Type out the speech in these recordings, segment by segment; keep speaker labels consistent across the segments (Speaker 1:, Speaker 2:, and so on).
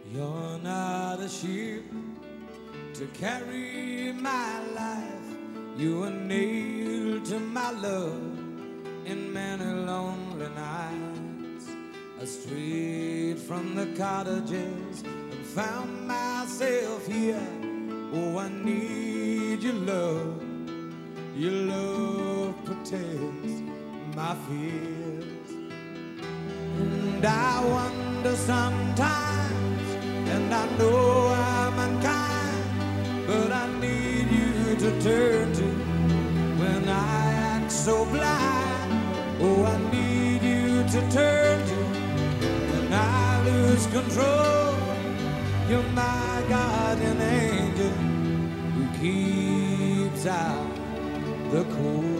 Speaker 1: You're not a ship to carry my life. You were nailed to my love in many lonely nights. I strayed from the cottages and found myself here. Oh, I need your love. Your love protects my fears. And I wonder sometimes, and I know I'm unkind, but I need you to turn to when I act so blind. Oh, I need you to turn to when I lose control. You're my guardian angel who keeps out the cold.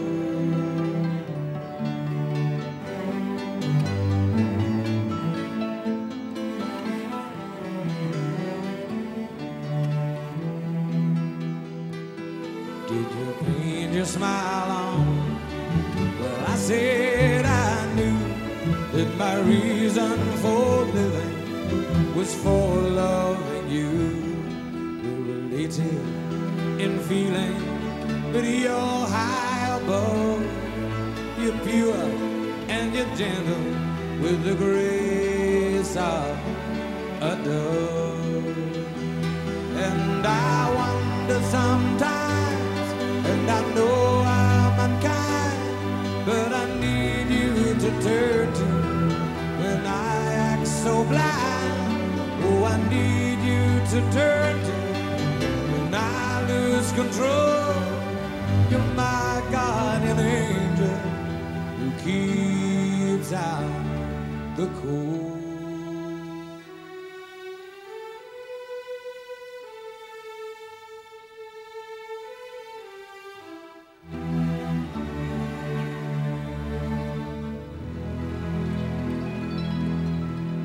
Speaker 1: Did you paint your smile on? Well, I said I knew that my reason for living was for loving you. We're related in feeling, but you're high above. You're pure and you're gentle with the grace of a dove. And I wonder sometimes, and I know I'm unkind, but I need you to turn to when I act so blind. Oh, I need you to turn to when I lose control. You're my guardian angel who keeps out the cold.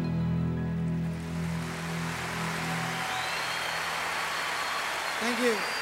Speaker 1: Thank you.